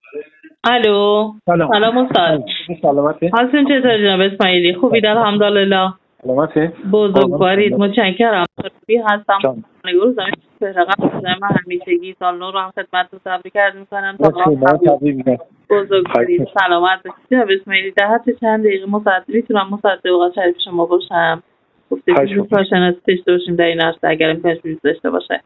الو. سلام استاد. سلامتی. حالتون چطور جناب اسماعیلی؟ خوبید الحمدلله. سلامتی. بزرگوارید. متشکرم. بی هستم. نگاه من همیشگی سال نو رو هم خدمتتون تبریک عرض می‌کنم. بزرگوارید. سلامت باشید جناب اسماعیلی. در حد چند دقیقه میتونم مصدق اوقات شریف شما باشم. گفتگو کارشناسی داشته باشیم در این عرصه اگر امکانش داشته باشه.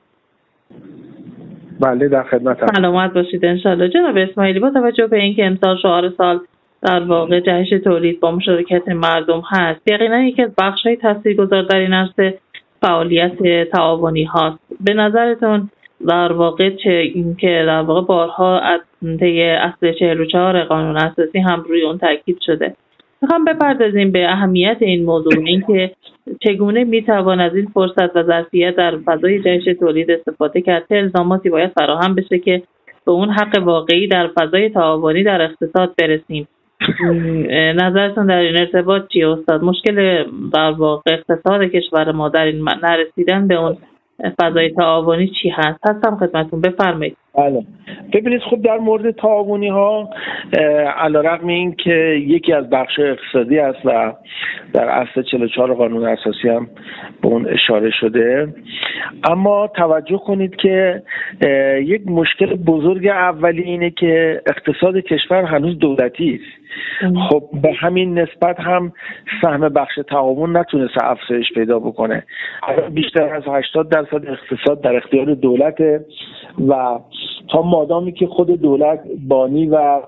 بله در خدمتم. سلامت باشید انشالله. جناب اسماعیلی، با توجه به اینکه امسال شعار سال در واقع جهش تولید با مشارکت مردم هست، یقینا یکی از بخش‌های تاثیرگذار در این عرصه فعالیت تعاونی هاست. به نظرتون در واقع اینکه در واقع بارها از طی اصل 44 قانون اساسی هم روی اون تاکید شده، میخوام بپردازیم به اهمیت این موضوع، اینکه چگونه میتوان از این فرصت و ظرفیت در فضای جهش تولید استفاده کرد که الزاماتی باید فراهم بشه که به اون حق واقعی در فضای تعاونی در اقتصاد برسیم. نظرتون در این ارتباط چیه استاد؟ مشکل در واقع اقتصاد کشور ما در این نرسیدن به اون فضای تعاونی چی هست؟ هستم خدمتتون، بفرمایید. بله ببینید، خب در مورد تعاونی ها علیرغم این که یکی از بخش اقتصادی است و در اصل 44 قانون اساسی هم به اون اشاره شده، اما توجه کنید که یک مشکل بزرگ اولی اینه که اقتصاد کشور هنوز دولتی است. خب به همین نسبت هم سهم بخش تعاون نتونسته افزایش پیدا بکنه. بیشتر از 80% اقتصاد در اختیار دولته و تا مادامی که خود دولت بانی و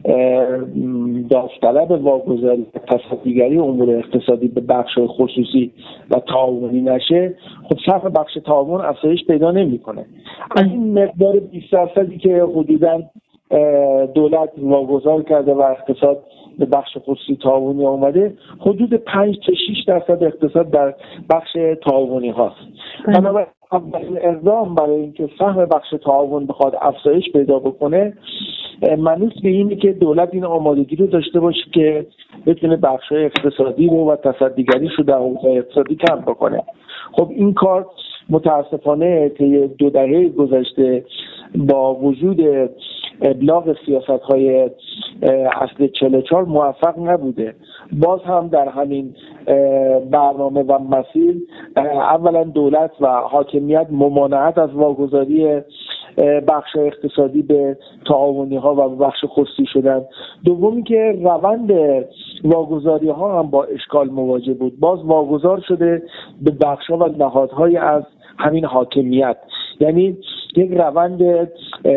داوطلب واگذاری تصدیگری امور اقتصادی به بخش خصوصی و تعاونی نشه، خب سهم بخش تعاون افزایش پیدا نمیکنه. از این مقدار 20% که حدوداً دولت واگذار کرده و اقتصاد به بخش خصوصی تعاونی آمده، حدود 5 تا 6% اقتصاد در بخش تعاونی هاست. بنابراین اولین اقدام برای اینکه سهم بخش تعاون بخواد افزایش پیدا بکنه منوط به اینه که دولت این آمادگی رو داشته باشه که بتونه بخش اقتصادی رو و تصدیگریش رو در حوزه اقتصادی کم بکنه. خب این کار متاسفانه طی 2 دهه گذشته با وجود ابلاغ سیاست‌های اصل 44 موفق نبوده. باز هم در همین برنامه و مسیر اولا دولت و حاکمیت ممانعت از واگذاری بخش اقتصادی به تعاونی ها و بخش خصوصی شدن. دومی که روند واگذاری ها هم با اشکال مواجه بود. باز واگذار شده به بخش ها و نهادهای از همین حاکمیت، یعنی یک روند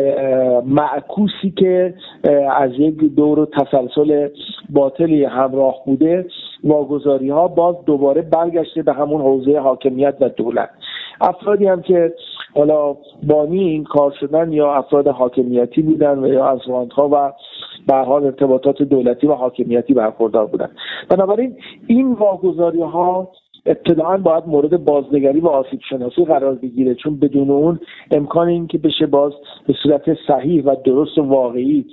معکوسی که از یک دور تسلسل باطلی همراه بوده. واگذاری ها باز دوباره برگشته به همون حوزه حاکمیت و دولت. افرادی هم که حالا بانی این کار شدن یا افراد حاکمیتی بودن و یا از راندها و به هر حال ارتباطات دولتی و حاکمیتی برخوردار بودن. بنابراین این واگذاری ها ابتداعاً باید مورد بازنگری و آسیب شناسی قرار بگیره، چون بدون اون امکان این که بشه باز به صورت صحیح و درست و واقعی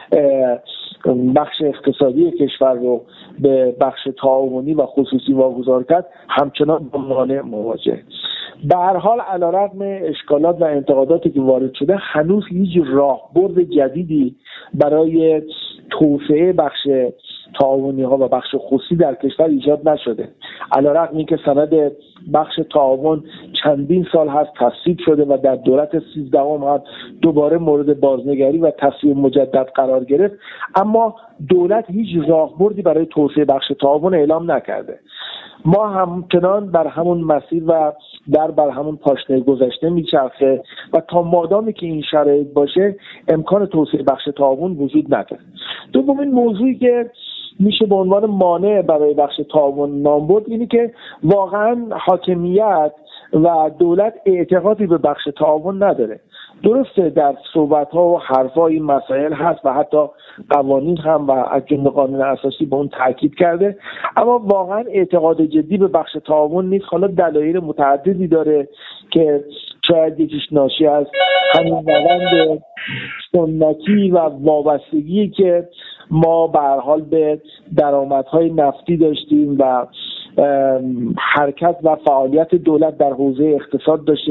بخش اقتصادی کشور رو به بخش تعاونی و خصوصی واگذار کرد همچنان با مانع مواجه. به هر حال علیرغم اشکالات و انتقاداتی که وارد شده هنوز هیچ راهبرد جدیدی برای توسعه بخش تعاونی ها و بخش خصوصی در کشور ایجاد نشده. علیرغم اینکه سند بخش تعاون چندین سال هست تصویب شده و در دولت 13 هم دوباره مورد بازنگری و تصویب مجدد قرار گرفت، اما دولت هیچ راهبردی برای توسعه بخش تعاون اعلام نکرده. ما همچنان بر همون مسیر و بر همون پاشنه گذشته میچرخه و تا مادامی که این شرایط باشه امکان توسعه بخش تعاون وجود نداره. دومین موضوعی که میشه به عنوان مانع برای بخش تعاون نام برد اینه که واقعا حاکمیت و دولت اعتقادی به بخش تعاون نداره. درسته در صحبت‌ها و حرف‌ها این مسائل هست و حتی قوانین هم و از جمله قانون اساسی به اون تاکید کرده، اما واقعا اعتقاد جدی به بخش تعاون نیست. حالا دلایل متعددی داره که شاید یکیش ناشی از همین روند سنتی و وابستگی که ما به هر حال به درآمدهای نفتی داشتیم و حرکت و فعالیت دولت در حوزه اقتصاد داشتیم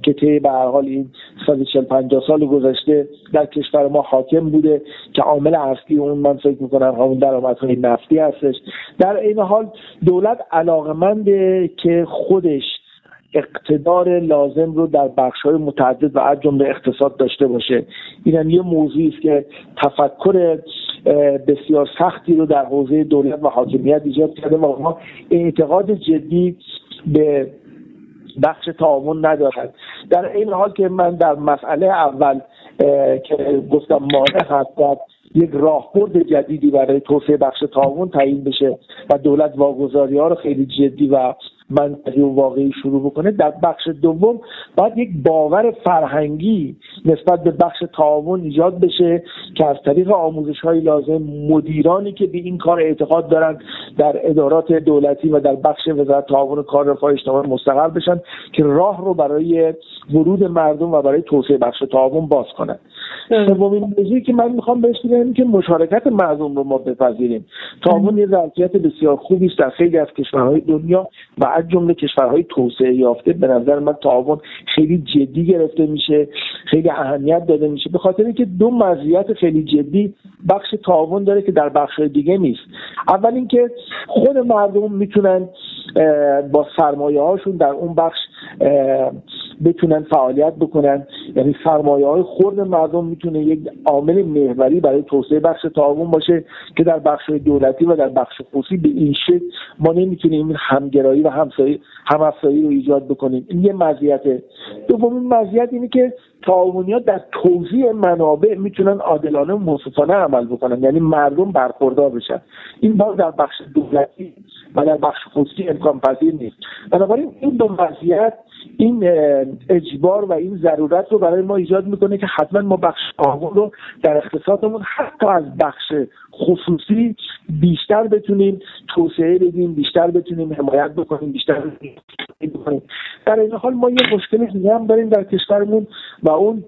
که طی به هر حال این 140-50 سال گذشته در کشور ما حاکم بوده که عامل اصلی اون من فکر می‌کنم همون درآمدهای نفتی هستش. در این حال دولت علاقه‌منده که خودش اقتدار لازم رو در بخش‌های متعدد و از جمله اقتصاد داشته باشه. اینم یه موضوعی است که تفکر بسیار سختی رو در حوزه دولت و حاکمیت ایجاد کرده و ما اعتقاد جدی به بخش تعاون ندارد. در این حال که من در مسئله اول که گفتم مانع هست یک راهبرد جدیدی برای توسعه بخش تعاون تعیین بشه و دولت واگذاری‌ها رو خیلی جدی و منطقی و واقعی شروع بکنه، در بخش دوم باید یک باور فرهنگی نسبت به بخش تعاون ایجاد بشه که از طریق آموزش‌های لازم مدیرانی که به این کار اعتقاد دارن در ادارات دولتی و در بخش وزارت تعاون و کار رفاه اجتماعی مستقر بشن که راه رو برای ورود مردم و برای توسعه بخش تعاون باز کنن. سومین موضوعی که من میخوام بهش بگم که مشارکت مردم رو ما بپذیریم. تعاون یه ظرفیت بسیار خوبی است در خیلی از کشورهای دنیا و از جمله کشورهای توسعه یافته. به نظر من تعاون خیلی جدی گرفته میشه، خیلی اهمیت داده میشه، به خاطر اینکه دو مزیت خیلی جدی بخش تعاون داره که در بخش‌های دیگه نیست. اول اینکه خود مردم میتونن با سرمایه‌هاشون در اون بخش بتونن فعالیت بکنن، یعنی سرمایه‌های خرد مردم میتونه یک عامل محوری برای توسعه بخش تعاون باشه که در بخش‌های دولتی و در بخش خصوصی به این شکل ما نمیتونیم این همگرایی و همافزایی رو ایجاد بکنیم. این یه مزیته. دومین مزیت اینه که تعاونی‌ها در توزیع منابع میتونن عادلانه و منصفانه عمل بکنن، یعنی مردم برخوردار بشن. این باز در بخش دولتی و در بخش خصوصی امکان پذیر نیست. بنابراین این دو مزیت، این اجبار و این ضرورت رو برای ما ایجاد میکنه که حتما ما بخش تعاون رو در اقتصادمون حتی از بخش خصوصی بیشتر بتونیم توسعه بدیم، بیشتر بتونیم حمایت بکنیم، بیشتر بکنیم. در این حال ما یه مشکل دیگه هم داریم در کشورمون و اون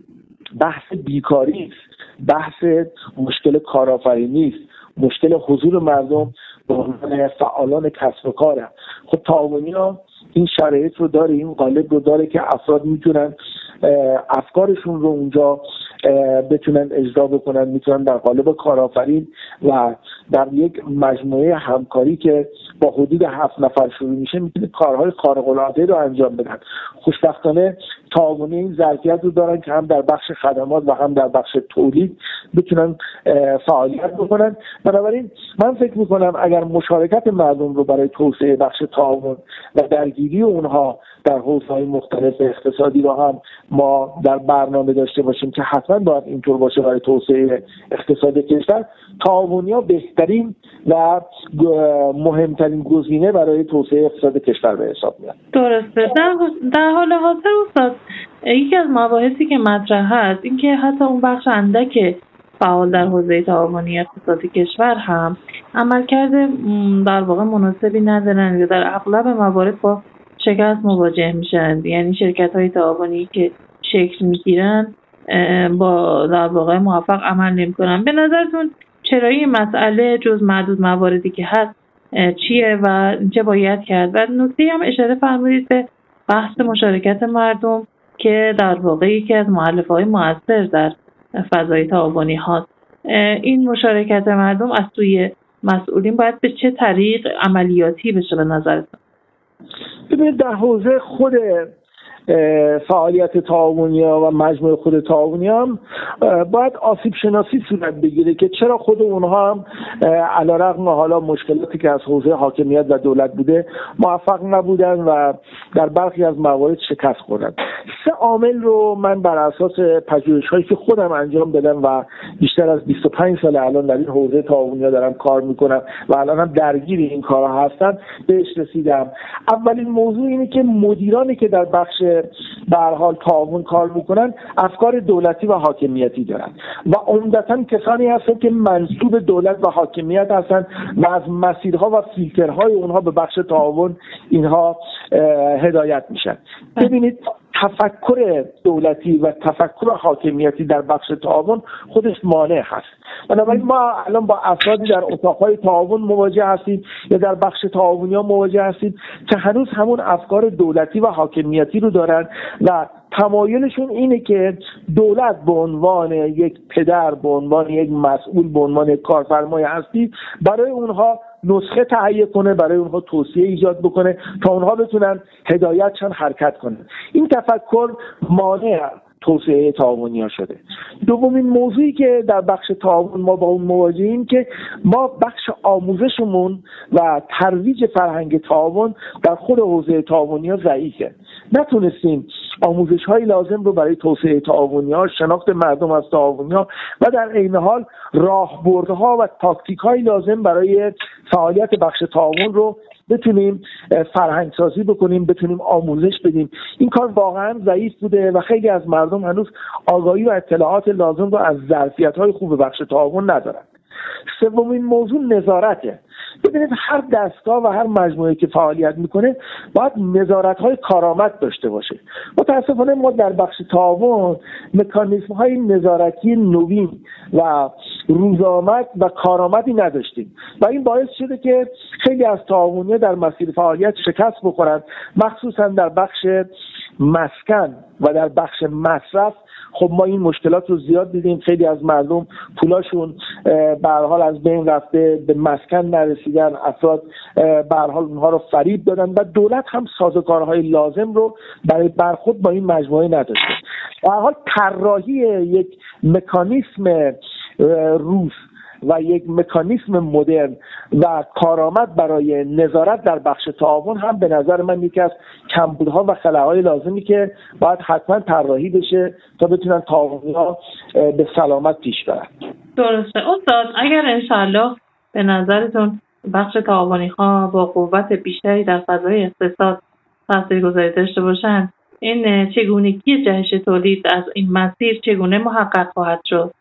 بحث بیکاری است، بحث مشکل کارآفرینی است، مشکل حضور مردم به عنوان فعالان کسب و کار. خب تعاونی‌ها این شرایط رو داره، این قالب رو داره که افراد میتونن افکارشون رو اونجا بتونن اجرا بکنن، میتونن در قالب کارآفرین و در یک مجموعه همکاری که با حدود 7 نفر شروع میشه میتونه کارهای خارق‌العاده رو انجام بدن. خوشبختانه تعاونی این ظرفیت رو دارن که هم در بخش خدمات و هم در بخش تولید بتونن فعالیت بکنن. بنابراین من فکر میکنم اگر مشارکت مردم رو برای توسعه بخش تعاون و درگیری اونها در حوزه‌های مختلف اقتصادی رو هم ما در برنامه داشته باشیم که حتما باید اینطور باشه برای توسعه اقتصاد کشور، تعاونی‌ها بهترین و مهمترین گزینه برای توسعه اقتصاد کشور به حساب میاد. درسته. در حال حاضر استاد یکی از مباحثی که مطرح هست این که حتی اون بخش اندک فعال در حوزه تعاونی اقتصادی کشور هم عملکرد در واقع مناسبی ندارن یا در اغلب موارد با شکست مواجه میشن. یعنی شرکت‌های تعاونی که شکل میگیرن با در واقع موفق عمل نمی‌کنن. به نظرتون چرا این مسئله جز معدود مواردی که هست چیه و چه باید کرد؟ و نکته هم اشاره فرمودید به بحث مشارکت مردم که در واقع یکی از مؤلفه‌های مؤثر در فضای تعاونی هاست. این مشارکت مردم از سوی مسئولین باید به چه طریق عملیاتی بشه به نظرتون؟ ببینید در حوزه خود فعالیت تعاونی‌ها و مجموعه خود تعاونی‌ها هم باید آسیب شناسی صورت بگیره که چرا خود اونها هم علیرغم حالا مشکلاتی که از حوزه حاکمیت و دولت بوده موفق نبودن و در برخی از موارد شکست خوردن. 3 عامل رو من بر اساس پژوهش‌هایی که خودم انجام دادم و بیشتر از 25 سال الان در این حوزه تعاونی‌ها دارم کار میکنم و الان هم درگیر این کارها هستم بهش رسیدم. اولین موضوع اینه که مدیرانی که در بخش به هر حال تعاون کار میکنن افکار دولتی و حاکمیتی دارن و عمدتاً کسانی هستن که منسوب دولت و حاکمیت هستن و از مسیرها و فیلترهای اونها به بخش تعاون اینها هدایت میشن. ببینید تفکر دولتی و تفکر حاکمیتی در بخش تعاون خودش مانع هست. بنابراین ما الان با افرادی در اتاقهای تعاون مواجه هستیم یا در بخش تعاونی‌ها مواجه هستیم که هنوز همون افکار دولتی و حاکمیتی رو دارن و تمایلشون اینه که دولت به عنوان یک پدر، به عنوان یک مسئول، به عنوان یک کارفرمای هستی برای اونها نسخه تهیه کنه، برای اونها توصیه ایجاد بکنه تا اونها بتونن هدایتشان حرکت کنن. این تفکر مانع توسعه تعاونی ها شده. دومین موضوعی که در بخش تعاون ما با اون مواجهیم که ما بخش آموزشمون و ترویج فرهنگ تعاون در خود حوزه تعاونی ها ضعیفه. نتونستیم آموزش های لازم رو برای توسعه تعاونی ها، شناخت مردم از تعاونی ها و در عین حال راهبردها و تاکتیک های لازم برای فعالیت بخش تعاون رو بتونیم فرهنگ سازی بکنیم، بتونیم آموزش بدیم. این کار واقعا ضعیف بوده و خیلی از مردم هنوز آگاهی و اطلاعات لازم رو از ظرفیت‌های خوب بخش تعاون ندارن. سومین موضوع نظارته. ببینید هر دستگاه و هر مجموعه که فعالیت میکنه باید نظارت‌های کارآمد داشته باشه. متاسفانه ما در بخش تعاون مکانیزم‌های نظارتی نوین و روزآمد و کارآمدی نداشتیم و این باعث شده که خیلی از تعاونی‌ها در مسیر فعالیت شکست بخورند، مخصوصا در بخش مسکن و در بخش مصرف. خب ما این مشکلات رو زیاد دیدیم، خیلی از مردم پولاشون به هر حال از بین رفته، به مسکن نرسیدن، افراد به هر حال اونها رو فریب دادن و دولت هم سازوکارهای لازم رو برای برخورد با این مجموعه نداشته. به هر حال طراحی یک مکانیسم روز و یک مکانیسم مدرن و کارآمد برای نظارت در بخش تعاون هم به نظر من یکی از کمبودها و خلاهای لازمی که باید حتما طراحی بشه تا بتونن تعاونی‌ها به سلامت پیش برن. درسته استاد، اگر انشالله به نظرتون بخش تعاونی‌ها با قوت بیشتری در فضای اقتصاد تاثیرگذاری داشته باشن، این چگونگی جهش تولید از این مسیر چگونه محقق خواهد شد؟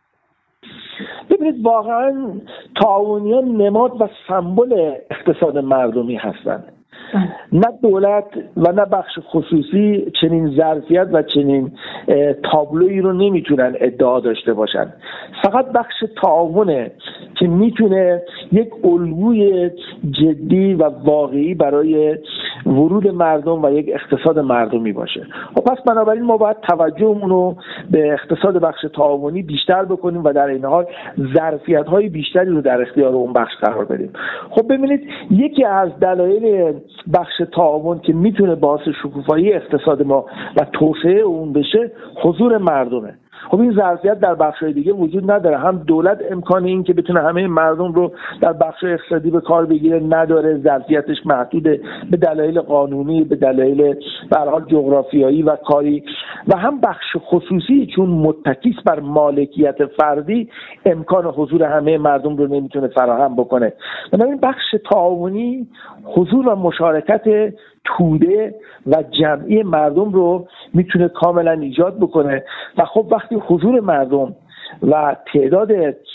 ببینید واقعا تعاونی‌ها نماد و سمبل اقتصاد مردمی هستند. نه دولت و نه بخش خصوصی چنین ظرفیت و چنین تابلویی رو نمیتونن ادعا داشته باشن. فقط بخش تعاونه که میتونه یک الگوی جدی و واقعی برای ورود مردم و یک اقتصاد مردمی باشه. خب پس بنابراین ما باید توجهمون رو به اقتصاد بخش تعاونی بیشتر بکنیم و در این حال ظرفیت‌های بیشتری رو در اختیار اون بخش قرار بدیم. خب ببینید یکی از دلایل بخش تعاون که میتونه باعث شکوفایی اقتصاد ما و توسعه اون بشه حضور مردمه. خب این ظرفیت در بخش‌های دیگه وجود نداره. هم دولت امکان این که بتونه همه مردم رو در بخش اقتصادی به کار بگیره نداره، ظرفیتش محدوده به دلایل قانونی، به دلایل به هر حال جغرافیایی و کاری، و هم بخش خصوصی چون متکی بر مالکیت فردی امکان حضور همه مردم رو نمیتونه فراهم بکنه. بنابراین بخش تعاونی حضور و مشارکت توده و جمعی مردم رو میتونه کاملا ایجاد بکنه و خب وقتی حضور مردم و تعداد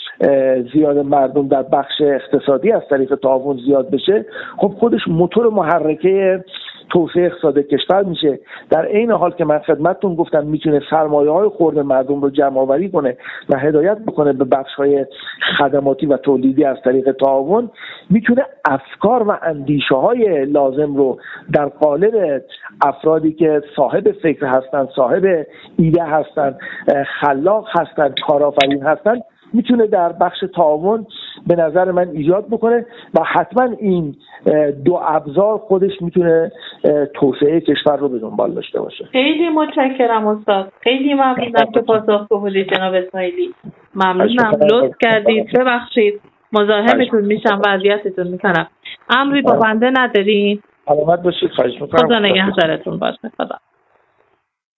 زیاد مردم در بخش اقتصادی از طریق تعاون زیاد بشه، خب خودش موتور محرکه توسعه اقتصاد کشور میشه. در عین حال که من خدمتتون گفتم میتونه سرمایه‌های خرد مردم رو جمع آوری کنه و هدایت بکنه به بخش‌های خدماتی و تولیدی از طریق تعاون، میتونه افکار و اندیشه‌های لازم رو در قالب افرادی که صاحب فکر هستن، صاحب ایده هستن، خلاق هستن، کارآفرین هستن، میتونه در بخش تعاون به نظر من ایجاد بکنه و حتما این دو ابزار خودش میتونه توسعه کشور رو به دنبال داشته باشه. خیلی متشکرم استاد، خیلی ممنونم که پاسخگو بودید جناب اسماعیلی. ممنونم، لطف کردید. ببخشید مزاحمتون میشم و اذیتتون میکنم. امری با بنده ندارین؟ سلامت باشید، خواهش میکنم. خدا نگهدارتون باشه. خدا